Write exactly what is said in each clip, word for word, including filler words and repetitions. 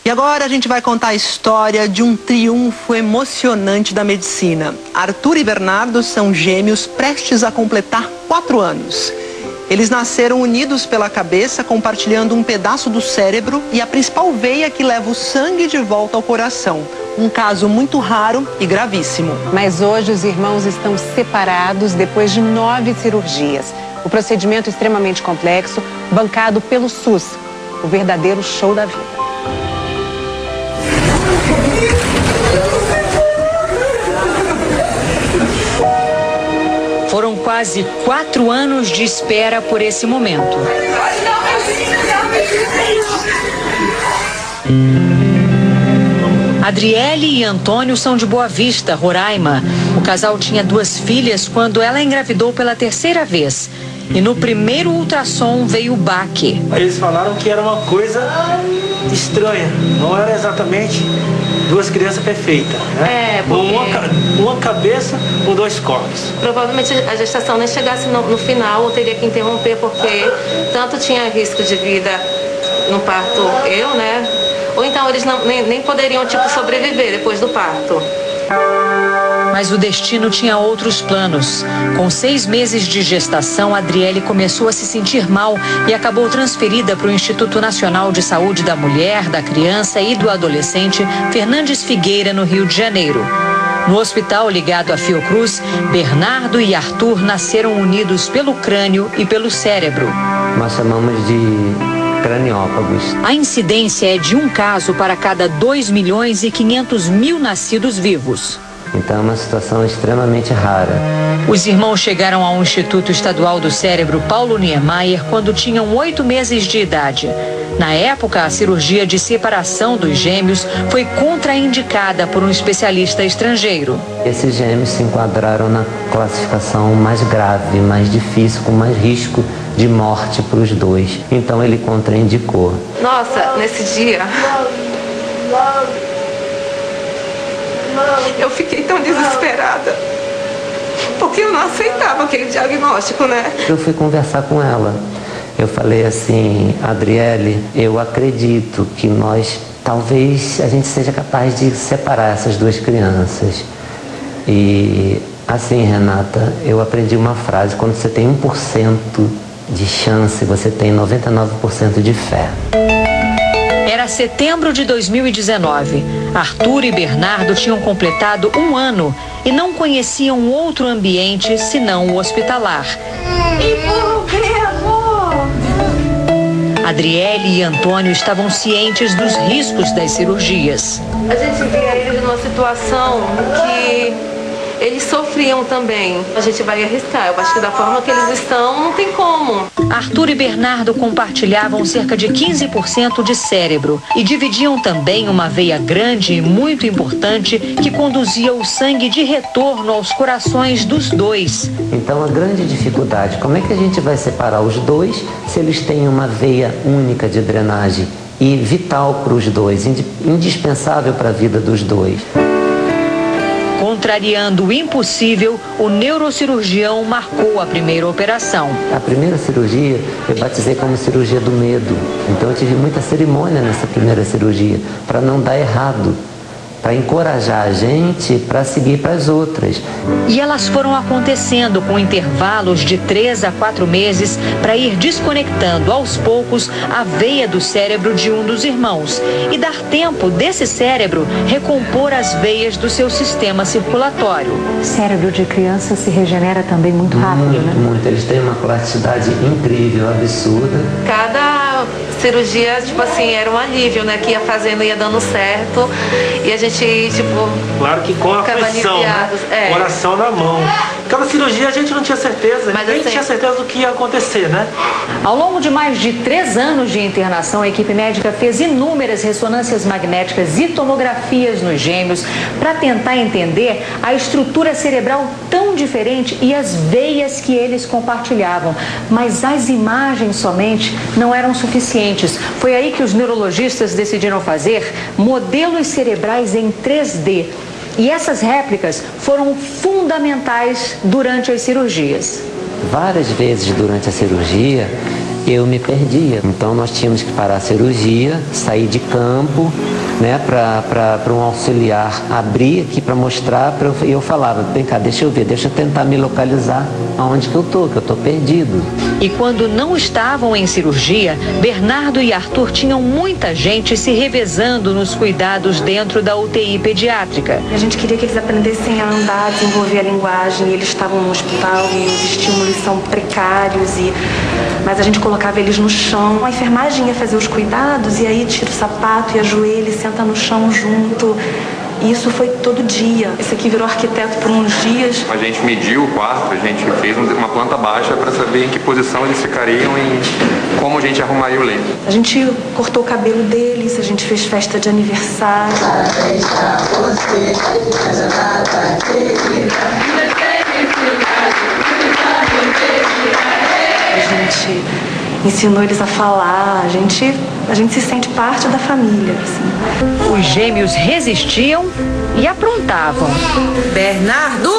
E agora a gente vai contar a história de um triunfo emocionante da medicina. Arthur e Bernardo são gêmeos prestes a completar quatro anos. Eles nasceram unidos pela cabeça, compartilhando um pedaço do cérebro e a principal veia que leva o sangue de volta ao coração. Um caso muito raro e gravíssimo. Mas hoje os irmãos estão separados depois de nove cirurgias. O procedimento extremamente complexo, bancado pelo SUS. O verdadeiro show da vida. Foram quase quatro anos de espera por esse momento. Adriele e Antônio são de Boa Vista, Roraima. O casal tinha duas filhas quando ela engravidou pela terceira vez. E no primeiro ultrassom veio o baque. Eles falaram que era uma coisa estranha, não era exatamente duas crianças perfeitas, né? É, porque... uma, uma cabeça com dois corpos. Provavelmente a gestação nem chegasse no, no final, ou teria que interromper, porque tanto tinha risco de vida no parto eu, né? Ou então eles não, nem, nem poderiam, tipo, sobreviver depois do parto. Mas o destino tinha outros planos. Com seis meses de gestação, Adriele começou a se sentir mal e acabou transferida para o Instituto Nacional de Saúde da Mulher, da Criança e do Adolescente, Fernandes Figueira, no Rio de Janeiro. No hospital ligado à Fiocruz, Bernardo e Arthur nasceram unidos pelo crânio e pelo cérebro. Nós chamamos de craniófagos. A incidência é de um caso para cada dois milhões e quinhentos mil nascidos vivos. Então é uma situação extremamente rara. Os irmãos chegaram ao Instituto Estadual do Cérebro Paulo Niemeyer quando tinham oito meses de idade. Na época, a cirurgia de separação dos gêmeos foi contraindicada por um especialista estrangeiro. Esses gêmeos se enquadraram na classificação mais grave, mais difícil, com mais risco de morte para os dois. Então ele contraindicou. Nossa, nesse dia... eu fiquei tão desesperada, porque eu não aceitava aquele diagnóstico, né? Eu fui conversar com ela. Eu falei assim, Adriele, eu acredito que nós, talvez a gente seja capaz de separar essas duas crianças. E assim, Renata, eu aprendi uma frase, quando você tem um por cento de chance, você tem noventa e nove por cento de fé. Era setembro de dois mil e dezenove. Arthur e Bernardo tinham completado um ano e não conheciam outro ambiente senão o hospitalar. E por que, amor? Adriele e Antônio estavam cientes dos riscos das cirurgias. A gente via eles numa situação que eles sofriam também. A gente vai arriscar. Eu acho que da forma que eles estão, não tem como. Arthur e Bernardo compartilhavam cerca de quinze por cento de cérebro e dividiam também uma veia grande e muito importante que conduzia o sangue de retorno aos corações dos dois. Então a grande dificuldade, como é que a gente vai separar os dois se eles têm uma veia única de drenagem e vital para os dois, indispensável para a vida dos dois? Contrariando o impossível, o neurocirurgião marcou a primeira operação. A primeira cirurgia eu batizei como cirurgia do medo. Então eu tive muita cerimônia nessa primeira cirurgia, para não dar errado, para encorajar a gente para seguir para as outras. E elas foram acontecendo com intervalos de três a quatro meses para ir desconectando aos poucos a veia do cérebro de um dos irmãos e dar tempo desse cérebro recompor as veias do seu sistema circulatório. O cérebro de criança se regenera também muito rápido, muito, né? Muito, eles têm uma plasticidade incrível, absurda. Cada cirurgia, tipo assim, era um alívio, né? Que ia fazendo, ia dando certo. E a gente, tipo... Claro que com a pressão, né? É. Coração na mão. Cada cirurgia a gente não tinha certeza, Mas nem assim... tinha certeza do que ia acontecer, né? Ao longo de mais de três anos de internação, a equipe médica fez inúmeras ressonâncias magnéticas e tomografias nos gêmeos para tentar entender a estrutura cerebral tão diferente e as veias que eles compartilhavam. Mas as imagens somente não eram suficientes. Foi aí que os neurologistas decidiram fazer modelos cerebrais em três D. E essas réplicas foram fundamentais durante as cirurgias. Várias vezes durante a cirurgia, eu me perdia. Então nós tínhamos que parar a cirurgia, sair de campo, né, para um auxiliar abrir aqui para mostrar, pra eu, e eu falava, vem cá, deixa eu ver, deixa eu tentar me localizar aonde que eu tô, que eu tô perdido. E quando não estavam em cirurgia, Bernardo e Arthur tinham muita gente se revezando nos cuidados dentro da U T I pediátrica. A gente queria que eles aprendessem a andar, desenvolver a linguagem, e eles estavam no hospital e os estímulos são precários, e... mas a gente colocava eles no chão. A enfermagem ia fazer os cuidados e aí tira o sapato e ajoelha e senta no chão junto. E isso foi todo dia. Esse aqui virou arquiteto por uns dias. A gente mediu o quarto, a gente fez uma planta baixa para saber em que posição eles ficariam e como a gente arrumaria o leito. A gente cortou o cabelo deles, a gente fez festa de aniversário. Parabéns pra você, essa data querida. A gente ensinou eles a falar, a gente, a gente se sente parte da família, assim. Os gêmeos resistiam e aprontavam. Bernardo!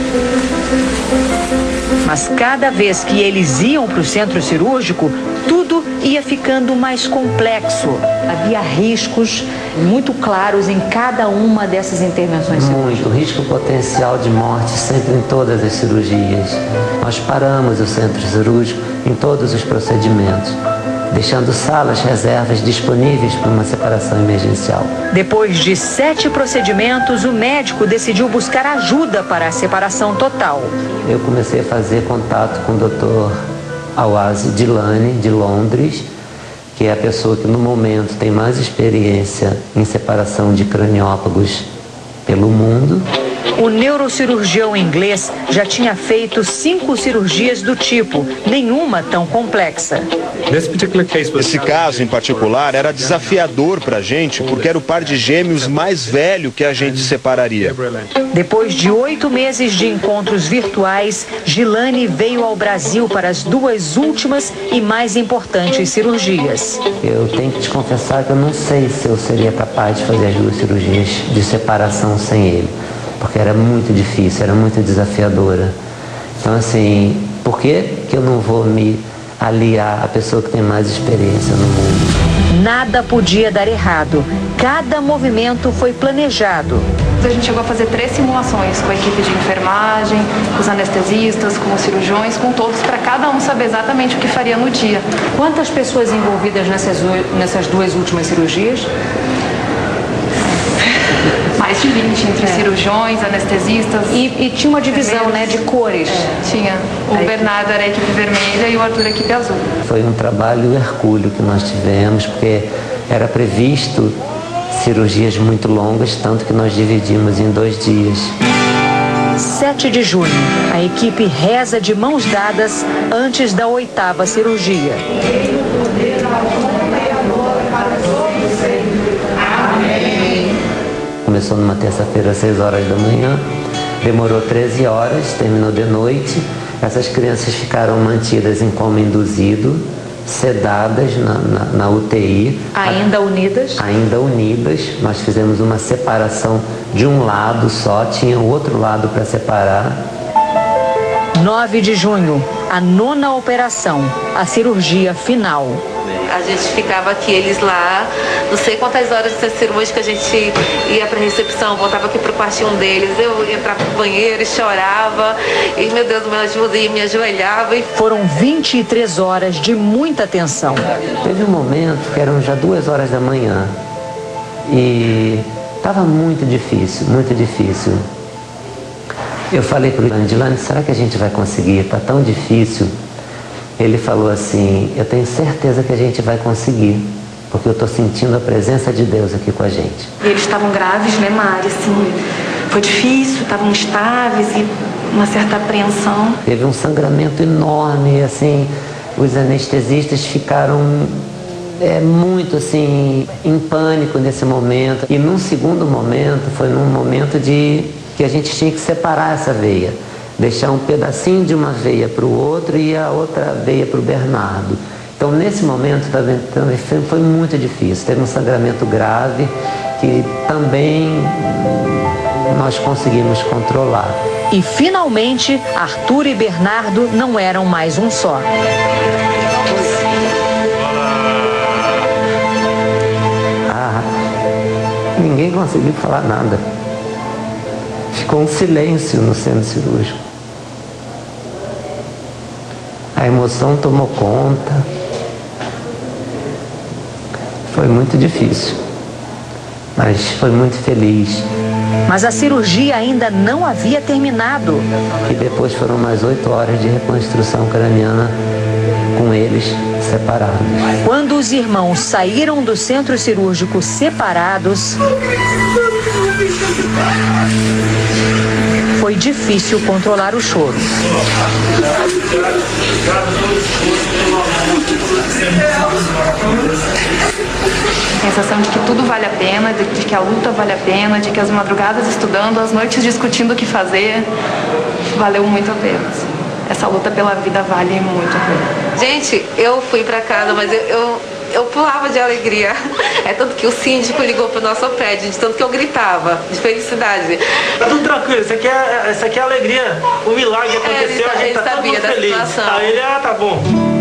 Mas cada vez que eles iam para o centro cirúrgico, tudo ia ficando mais complexo. Havia riscos muito claros em cada uma dessas intervenções cirúrgicas. Muito, risco potencial de morte sempre em todas as cirurgias. Nós paramos o centro cirúrgico em todos os procedimentos, deixando salas reservas disponíveis para uma separação emergencial. Depois de sete procedimentos, o médico decidiu buscar ajuda para a separação total. Eu comecei a fazer contato com o doutor Awase Dilani, de Londres, que é a pessoa que no momento tem mais experiência em separação de craniófagos pelo mundo. O neurocirurgião inglês já tinha feito cinco cirurgias do tipo, nenhuma tão complexa. Esse caso em particular era desafiador para a gente, porque era o par de gêmeos mais velho que a gente separaria. Depois de oito meses de encontros virtuais, Gilane veio ao Brasil para as duas últimas e mais importantes cirurgias. Eu tenho que te confessar que eu não sei se eu seria capaz de fazer as duas cirurgias de separação sem ele, porque era muito difícil, era muito desafiadora. Então, assim, por que que eu não vou me aliar à pessoa que tem mais experiência no mundo? Nada podia dar errado. Cada movimento foi planejado. A gente chegou a fazer três simulações com a equipe de enfermagem, com os anestesistas, com os cirurgiões, com todos, para cada um saber exatamente o que faria no dia. Quantas pessoas envolvidas nessas, nessas duas últimas cirurgias? Mais de vinte, entre é. cirurgiões, anestesistas. E, e tinha uma divisão, né, de cores. É, tinha. O Aí. Bernardo era a equipe vermelha e o Arthur a equipe azul. Foi um trabalho hercúleo que nós tivemos, porque era previsto cirurgias muito longas, tanto que nós dividimos em dois dias. sete de junho, a equipe reza de mãos dadas antes da oitava cirurgia. Começou numa terça-feira às seis horas da manhã, demorou treze horas, terminou de noite. Essas crianças ficaram mantidas em coma induzido, sedadas na, na, na U T I. Ainda unidas? Ainda unidas. Nós fizemos uma separação de um lado só, tinha o outro lado para separar. nove de junho, a nona operação, a cirurgia final. A gente ficava aqui, eles lá, não sei quantas horas de cirúrgica a gente ia para recepção, voltava aqui para o quartinho deles, eu entrava pro banheiro e chorava, e meu Deus, me ajuda, e me ajoelhava. E... Foram vinte e três horas de muita tensão. Teve um momento que eram já duas horas da manhã e estava muito difícil, muito difícil. Eu falei para o Dilani, Dilani, será que a gente vai conseguir? Está tão difícil. Ele falou assim, eu tenho certeza que a gente vai conseguir, porque eu estou sentindo a presença de Deus aqui com a gente. E eles estavam graves, né, Mari? Assim, foi difícil, estavam instáveis e uma certa apreensão. Teve um sangramento enorme, assim, os anestesistas ficaram é, muito, assim, em pânico nesse momento. E num segundo momento, foi num momento de que a gente tinha que separar essa veia. Deixar um pedacinho de uma veia para o outro e a outra veia para o Bernardo. Então, nesse momento, também, também foi muito difícil. Teve um sangramento grave que também nós conseguimos controlar. E, finalmente, Arthur e Bernardo não eram mais um só. Ninguém conseguiu falar nada. Ficou um silêncio no centro cirúrgico. A emoção tomou conta. Foi muito difícil, mas foi muito feliz. Mas a cirurgia ainda não havia terminado. E depois foram mais oito horas de reconstrução craniana com eles separados. Quando os irmãos saíram do centro cirúrgico separados, foi difícil controlar o choro. A sensação de que tudo vale a pena, de, de que a luta vale a pena, de que as madrugadas estudando, as noites discutindo o que fazer, valeu muito a pena. Essa luta pela vida vale muito a pena. Gente, eu fui pra casa, mas eu, eu, eu pulava de alegria. É tanto que o síndico ligou pro nosso prédio, de tanto que eu gritava, de felicidade. Tá tudo tranquilo, isso aqui é, isso aqui é alegria. O milagre aconteceu, é, ele, a gente tá todo mundo feliz. Situação. Aí ele, ah, tá bom.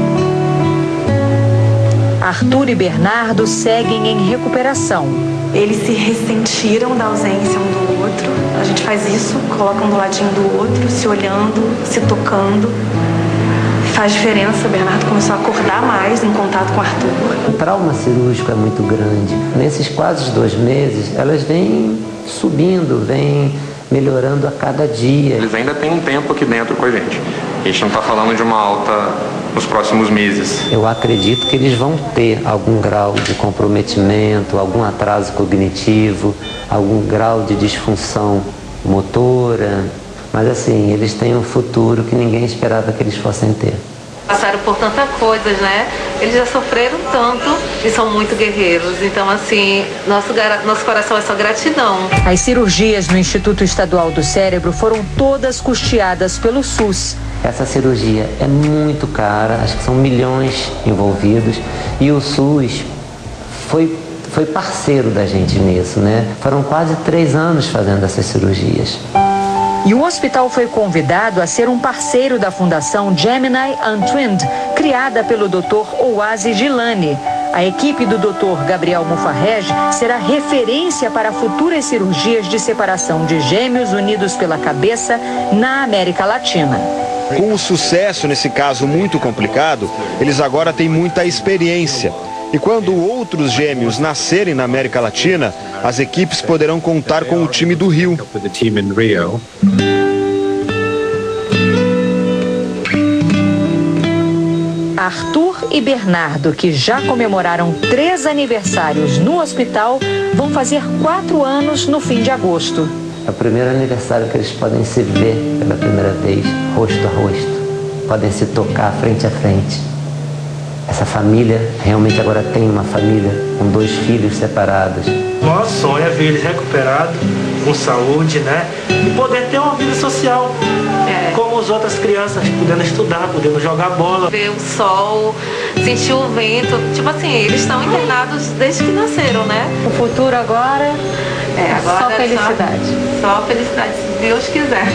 Arthur e Bernardo seguem em recuperação. Eles se ressentiram da ausência um do outro. A gente faz isso, coloca um do ladinho do outro, se olhando, se tocando. Faz diferença. O Bernardo começou a acordar mais em contato com o Arthur. O trauma cirúrgico é muito grande. Nesses quase dois meses, elas vêm subindo, vêm melhorando a cada dia. Eles ainda têm um tempo aqui dentro com a gente. A gente não está falando de uma alta nos próximos meses. Eu acredito que eles vão ter algum grau de comprometimento, algum atraso cognitivo, algum grau de disfunção motora, mas assim, eles têm um futuro que ninguém esperava que eles fossem ter. Passaram por tantas coisas, né? Eles já sofreram tanto e são muito guerreiros. Então, assim, nosso, nosso coração é só gratidão. As cirurgias no Instituto Estadual do Cérebro foram todas custeadas pelo SUS. Essa cirurgia é muito cara, acho que são milhões envolvidos, e o SUS foi, foi parceiro da gente nisso, né? Foram quase três anos fazendo essas cirurgias. E o hospital foi convidado a ser um parceiro da Fundação Gemini Untwinned, criada pelo doutor Oasi Gilani. A equipe do doutor Gabriel Mufarrege será referência para futuras cirurgias de separação de gêmeos unidos pela cabeça na América Latina. Com o sucesso nesse caso muito complicado, eles agora têm muita experiência. E quando outros gêmeos nascerem na América Latina, as equipes poderão contar com o time do Rio. Arthur e Bernardo, que já comemoraram três aniversários no hospital, vão fazer quatro anos no fim de agosto. É o primeiro aniversário que eles podem se ver pela primeira vez, rosto a rosto. Podem se tocar frente a frente. Essa família realmente agora tem uma família com dois filhos separados. Nosso sonho é ver eles recuperados, com saúde, né? E poder ter uma vida social, é. Como as outras crianças, podendo estudar, podendo jogar bola. Ver o sol, sentir o vento. Tipo assim, eles estão internados desde que nasceram, né? O futuro agora é agora só felicidade. Só, só felicidade, se Deus quiser.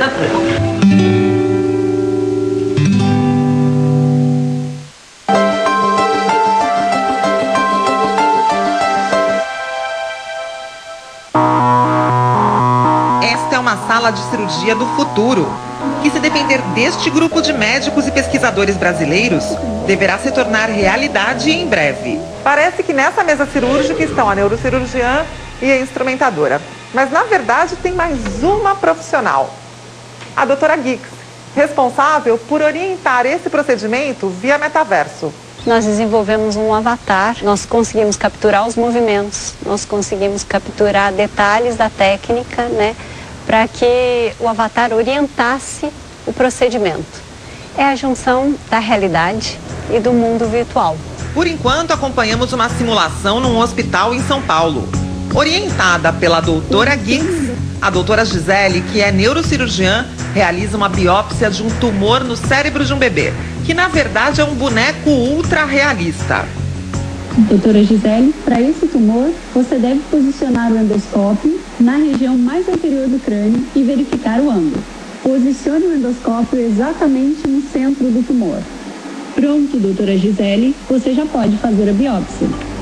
Esta é uma sala de cirurgia do futuro, que, se depender deste grupo de médicos e pesquisadores brasileiros, deverá se tornar realidade em breve. Parece que nessa mesa cirúrgica estão a neurocirurgiã e a instrumentadora. Mas, na verdade, tem mais uma profissional, a doutora Gix, responsável por orientar esse procedimento via metaverso. Nós desenvolvemos um avatar, nós conseguimos capturar os movimentos, nós conseguimos capturar detalhes da técnica, né, para que o avatar orientasse o procedimento. É a junção da realidade e do mundo virtual. Por enquanto, acompanhamos uma simulação num hospital em São Paulo. Orientada pela doutora Gix, a doutora Gisele, que é neurocirurgiã, realiza uma biópsia de um tumor no cérebro de um bebê, que na verdade é um boneco ultra realista. Doutora Gisele, para esse tumor, você deve posicionar o endoscópio na região mais anterior do crânio e verificar o ângulo. Posicione o endoscópio exatamente no centro do tumor. Pronto, doutora Gisele, você já pode fazer a biópsia.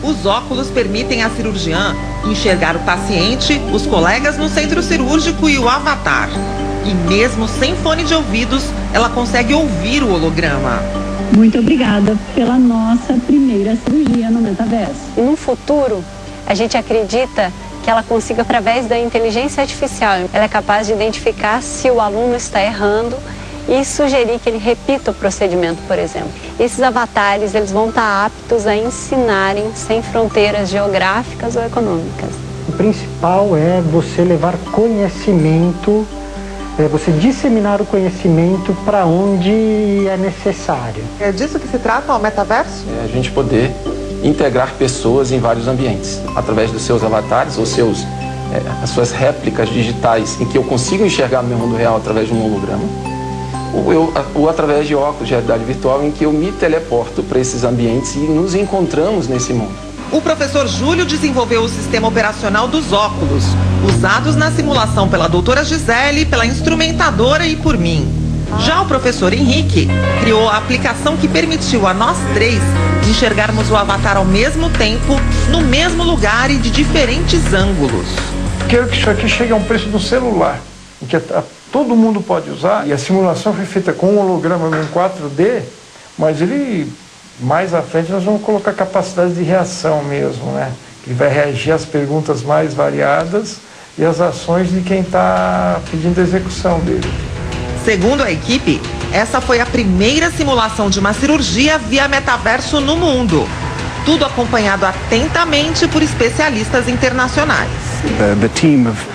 Os óculos permitem à cirurgiã enxergar o paciente, os colegas no centro cirúrgico e o avatar. E mesmo sem fone de ouvidos, ela consegue ouvir o holograma. Muito obrigada pela nossa primeira cirurgia no metaverso. E no futuro, a gente acredita que ela consiga, através da inteligência artificial, ela é capaz de identificar se o aluno está errando e sugerir que ele repita o procedimento, por exemplo. Esses avatares, eles vão estar aptos a ensinarem sem fronteiras geográficas ou econômicas. O principal é você levar conhecimento, é você disseminar o conhecimento para onde é necessário. É disso que se trata o metaverso? É a gente poder integrar pessoas em vários ambientes, através dos seus avatares ou seus, é, as suas réplicas digitais, em que eu consigo enxergar no meu mundo real através de um holograma, ou, eu, ou através de óculos de realidade virtual, em que eu me teleporto para esses ambientes e nos encontramos nesse mundo. O professor Júlio desenvolveu o sistema operacional dos óculos, usados na simulação pela doutora Gisele, pela instrumentadora e por mim. Já o professor Henrique criou a aplicação que permitiu a nós três enxergarmos o avatar ao mesmo tempo, no mesmo lugar e de diferentes ângulos. Quero que isso aqui chegue a um preço do celular, que todo mundo pode usar, e a simulação foi feita com um holograma em quatro D, mas ele, mais à frente, nós vamos colocar capacidade de reação mesmo, né? Ele vai reagir às perguntas mais variadas e às ações de quem está pedindo a execução dele. Segundo a equipe, essa foi a primeira simulação de uma cirurgia via metaverso no mundo. Tudo acompanhado atentamente por especialistas internacionais. Uh, the team of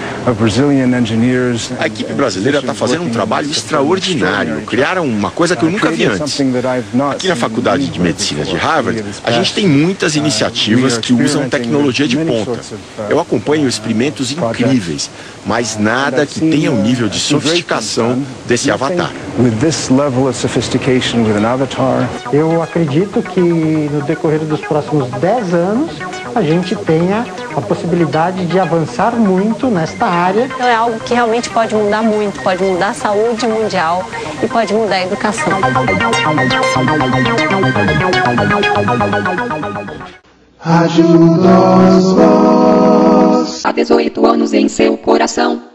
A equipe brasileira está fazendo um trabalho extraordinário. Criaram uma coisa que eu nunca vi antes. Aqui na Faculdade de Medicina de Harvard, a gente tem muitas iniciativas que usam tecnologia de ponta. Eu acompanho experimentos incríveis, mas nada que tenha o nível de sofisticação desse avatar. Eu acredito que no decorrer dos próximos dez anos, a gente tenha a possibilidade de avançar muito nesta área. Então é algo que realmente pode mudar muito, pode mudar a saúde mundial e pode mudar a educação. Há dezoito anos em seu coração.